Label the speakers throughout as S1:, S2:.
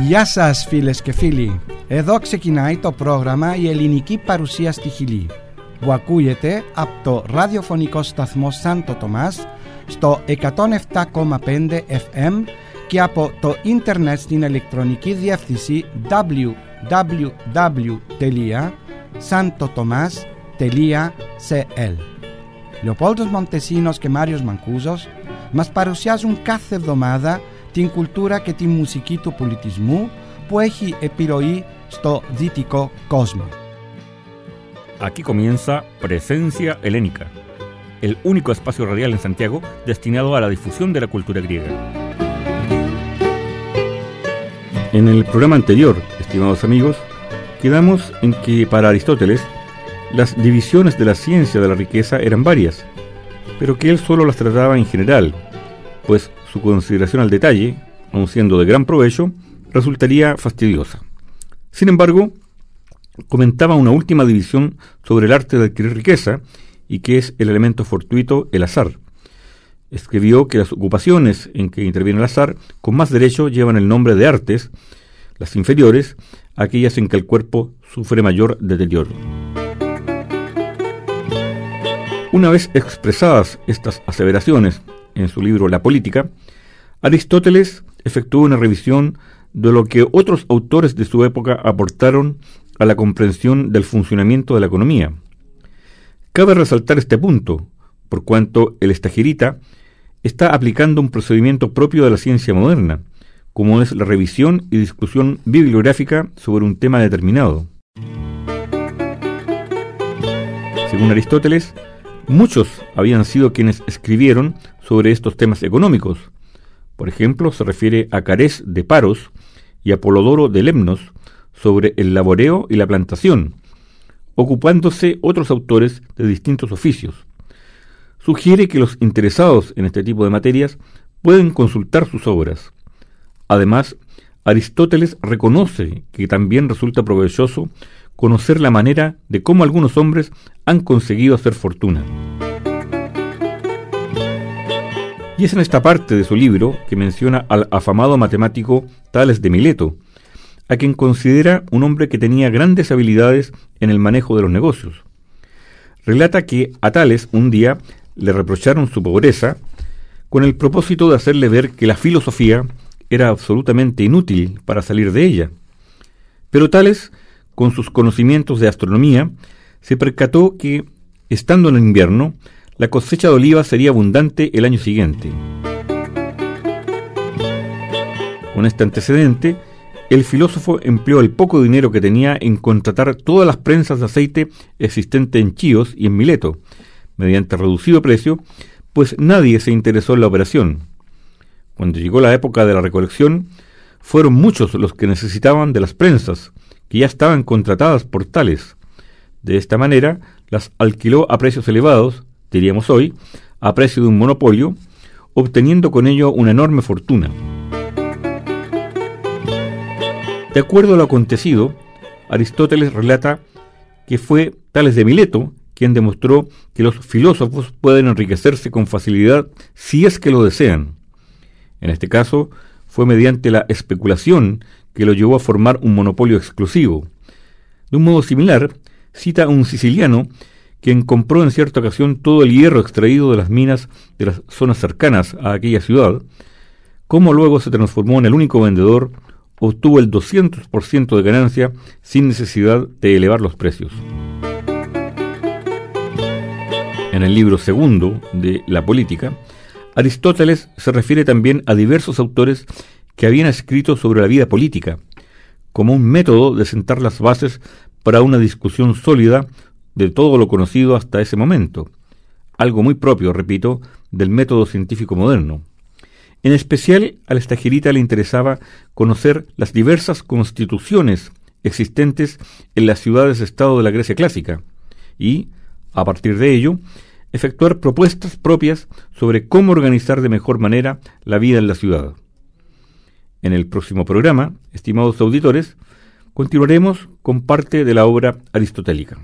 S1: Γεια σας φίλες και φίλοι. Εδώ ξεκινάει το πρόγραμμα «Η ελληνική παρουσία στη Χιλή» που ακούγεται από το ραδιοφωνικό σταθμό Σάντο Τομάς στο 107,5 FM και από το ίντερνετ στην ηλεκτρονική διεύθυνση www.santotomas.cl. Λεοπόλδος Μοντεσίνος και Μάριος Μανκούζος μας παρουσιάζουν κάθε εβδομάδα την κουλτούρα και τη μουσική του πολιτισμού που έχει επιρροή στο δυτικό κόσμο.
S2: Aquí comienza Presencia Helénica, el único espacio radial en Santiago destinado a la difusión de la cultura griega. En el programa anterior, estimados amigos, quedamos en que para Aristóteles las divisiones de la ciencia de la riqueza eran varias, pero que él solo las trataba en general, pues su consideración al detalle, aun siendo de gran provecho, resultaría fastidiosa. Sin embargo, comentaba una última división sobre el arte de adquirir riqueza y que es el elemento fortuito, el azar. Escribió que las ocupaciones en que interviene el azar con más derecho llevan el nombre de artes, las inferiores, aquellas en que el cuerpo sufre mayor deterioro. Una vez expresadas estas aseveraciones en su libro La Política, Aristóteles efectuó una revisión de lo que otros autores de su época aportaron a la comprensión del funcionamiento de la economía. Cabe resaltar este punto, por cuanto el estagirita está aplicando un procedimiento propio de la ciencia moderna, como es la revisión y discusión bibliográfica sobre un tema determinado. Según Aristóteles, muchos habían sido quienes escribieron sobre estos temas económicos. Por ejemplo, se refiere a Carés de Paros y a Polodoro de Lemnos sobre el laboreo y la plantación, ocupándose otros autores de distintos oficios. Sugiere que los interesados en este tipo de materias pueden consultar sus obras. Además, Aristóteles reconoce que también resulta provechoso conocer la manera de cómo algunos hombres han conseguido hacer fortuna. Y es en esta parte de su libro que menciona al afamado matemático Tales de Mileto, a quien considera un hombre que tenía grandes habilidades en el manejo de los negocios. Relata que a Tales un día le reprocharon su pobreza con el propósito de hacerle ver que la filosofía era absolutamente inútil para salir de ella. Pero Tales, con sus conocimientos de astronomía, se percató que, estando en invierno, la cosecha de olivas sería abundante el año siguiente. Con este antecedente, el filósofo empleó el poco dinero que tenía en contratar todas las prensas de aceite existentes en Chios y en Mileto, mediante reducido precio, pues nadie se interesó en la operación. Cuando llegó la época de la recolección, fueron muchos los que necesitaban de las prensas, que ya estaban contratadas por Tales. De esta manera, las alquiló a precios elevados, diríamos hoy, a precio de un monopolio, obteniendo con ello una enorme fortuna. De acuerdo a lo acontecido, Aristóteles relata que fue Tales de Mileto quien demostró que los filósofos pueden enriquecerse con facilidad si es que lo desean. En este caso, fue mediante la especulación que lo llevó a formar un monopolio exclusivo. De un modo similar, cita a un siciliano quien compró en cierta ocasión todo el hierro extraído de las minas de las zonas cercanas a aquella ciudad, cómo luego se transformó en el único vendedor, obtuvo el 200% de ganancia sin necesidad de elevar los precios. En el libro segundo de La Política, Aristóteles se refiere también a diversos autores que habían escrito sobre la vida política, como un método de sentar las bases para una discusión sólida de todo lo conocido hasta ese momento, algo muy propio, repito, del método científico moderno. En especial, al estagirita le interesaba conocer las diversas constituciones existentes en las ciudades-estado de la Grecia clásica y, a partir de ello, efectuar propuestas propias sobre cómo organizar de mejor manera la vida en la ciudad. En el próximo programa, estimados auditores, continuaremos con parte de la obra aristotélica.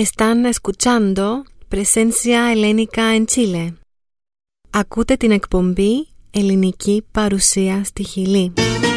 S3: Están escuchando Presencia Ελένικα en Chile. Ακούτε την εκπομπή Ελληνική Παρουσία στη Χιλή.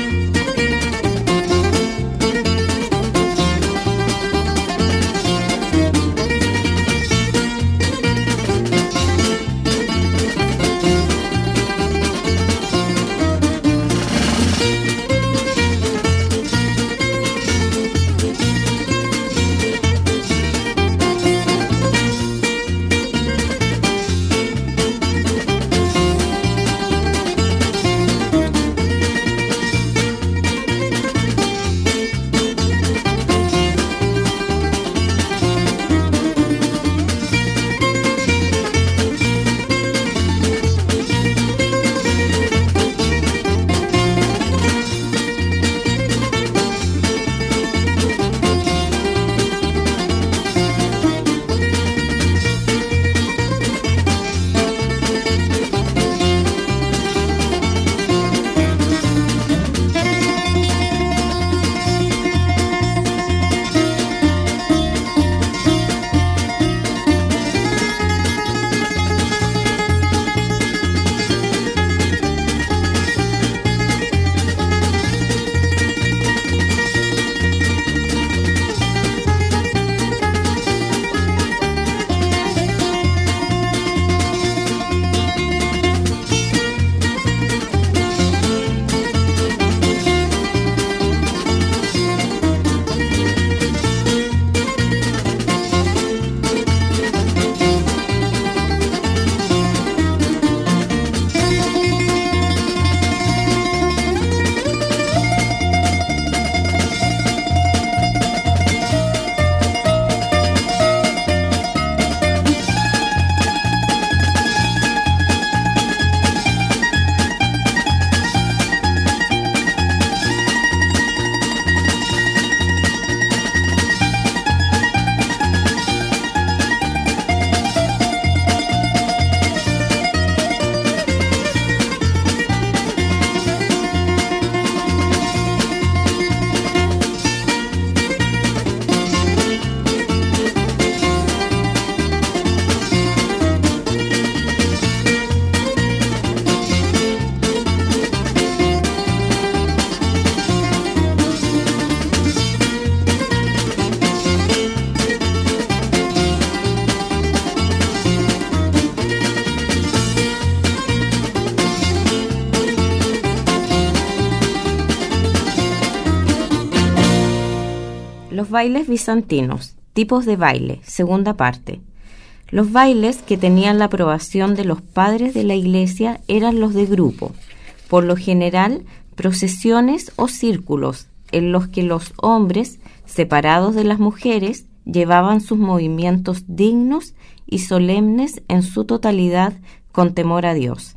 S4: Los bailes bizantinos, tipos de baile, segunda parte. Los bailes que tenían la aprobación de los padres de la iglesia eran los de grupo, por lo general procesiones o círculos, en los que los hombres, separados de las mujeres, llevaban sus movimientos dignos y solemnes en su totalidad con temor a Dios.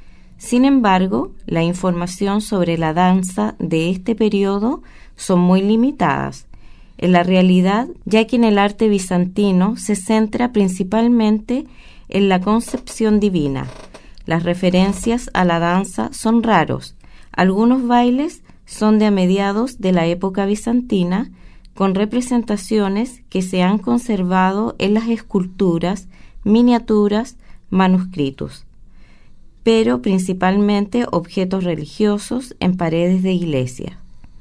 S4: Sin embargo, la información sobre la danza de este periodo son muy limitadas, en la realidad, ya que en el arte bizantino se centra principalmente en la concepción divina. Las referencias a la danza son raros. Algunos bailes son de a mediados de la época bizantina, con representaciones que se han conservado en las esculturas, miniaturas, manuscritos, pero principalmente objetos religiosos en paredes de iglesia.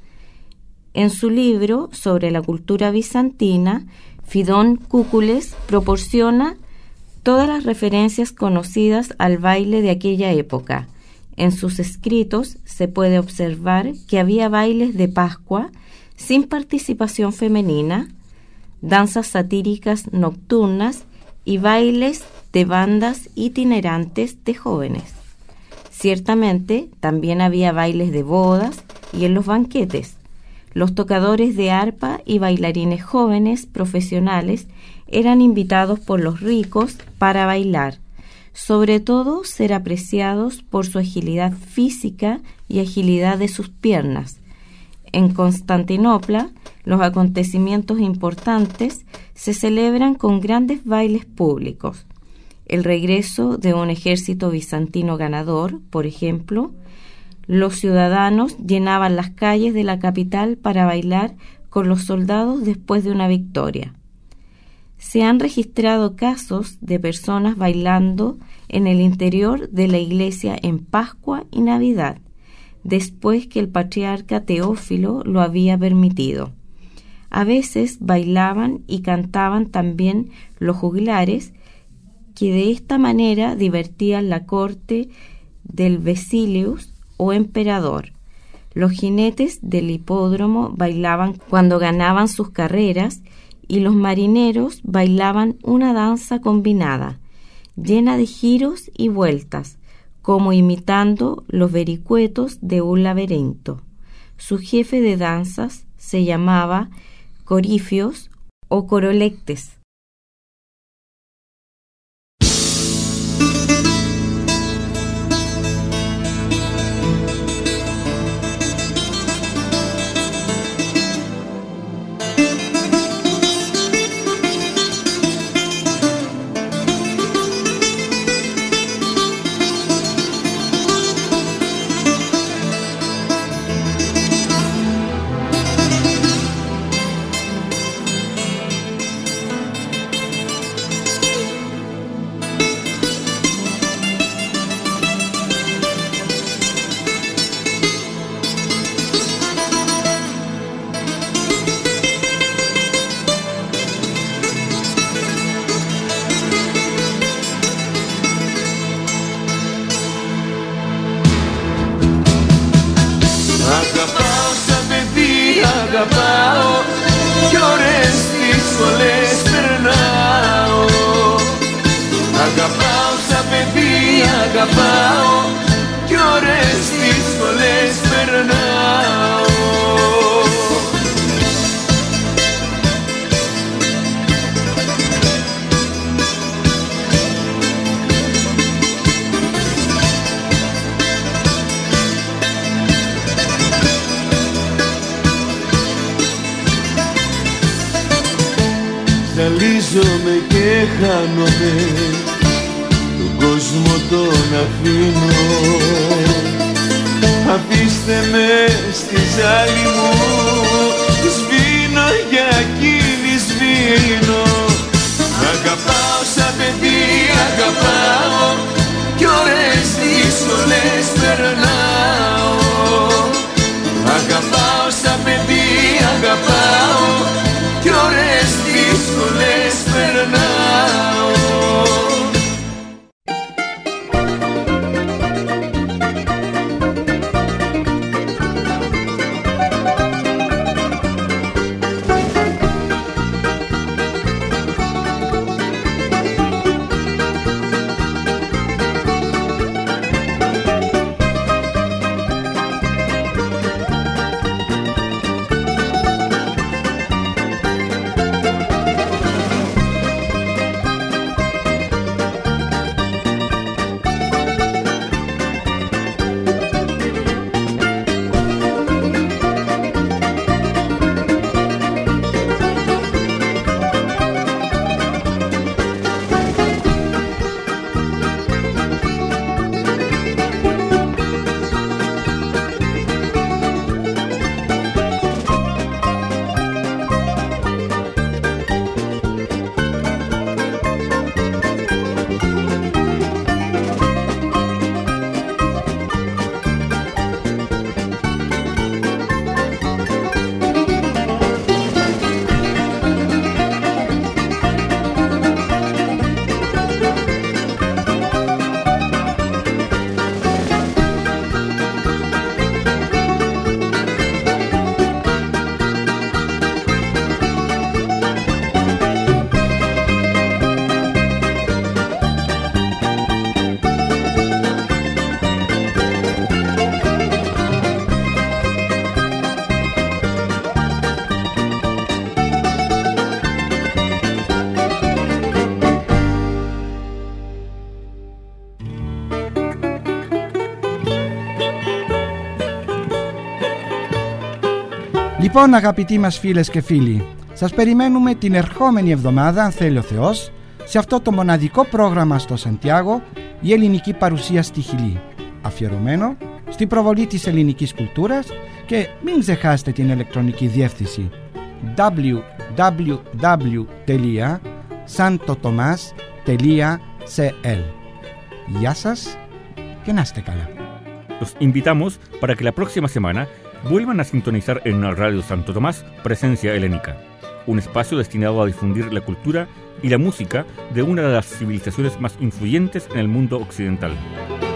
S4: En su libro sobre la cultura bizantina, Fidón Cúcules proporciona todas las referencias conocidas al baile de aquella época. En sus escritos se puede observar que había bailes de Pascua sin participación femenina, danzas satíricas nocturnas y bailes de bandas itinerantes de jóvenes. Ciertamente también había bailes de bodas y en los banquetes. Los tocadores de arpa y bailarines jóvenes profesionales eran invitados por los ricos para bailar, sobre todo ser apreciados por su agilidad física y agilidad de sus piernas. En Constantinopla, los acontecimientos importantes se celebran con grandes bailes públicos. El regreso de un ejército bizantino ganador, por ejemplo, los ciudadanos llenaban las calles de la capital para bailar con los soldados después de una victoria. Se han registrado casos de personas bailando en el interior de la iglesia en Pascua y Navidad, después que el patriarca Teófilo lo había permitido. A veces bailaban y cantaban también los juglares, que de esta manera divertían la corte del Basilius o emperador. Los jinetes del hipódromo bailaban cuando ganaban sus carreras y los marineros bailaban una danza combinada, llena de giros y vueltas, como imitando los vericuetos de un laberinto. Su jefe de danzas se llamaba Corifios o Corolectes.
S5: Αγαπάω κι ώρες δύσκολες περνάω. Αγαπάω σαν παιδί, αγαπάω κι ώρες δύσκολες περνάω. Ζαλίζομαι και χάνομαι, τον κόσμο τον αφήνω. Αφήστε με στη ζάλη μου, σβήνω για εκείνη σβήνω. Αγαπάω σαν παιδί, αγαπάω κι ώρες δύσκολες περνάω. Αγαπάω σαν παιδί, αγαπάω κι ώρες δύσκολες περνάω.
S1: Λοιπόν, αγαπητοί μας φίλες και φίλοι, σας περιμένουμε την ερχόμενη εβδομάδα, αν θέλει ο Θεός, σε αυτό το μοναδικό πρόγραμμα στο Σαντιάγο, η ελληνική παρουσία στη Χιλή, αφιερωμένο στην προβολή της ελληνικής κουλτούρας, και μην ξεχάσετε την ηλεκτρονική διεύθυνση www.radiofonikos.com santotomás.cl. Γεια σας και να είστε καλά.
S2: Los invitamos para que la próxima semana vuelvan a sintonizar en Radio Santo Tomás Presencia Helénica, un espacio destinado a difundir la cultura y la música de una de las civilizaciones más influyentes en el mundo occidental.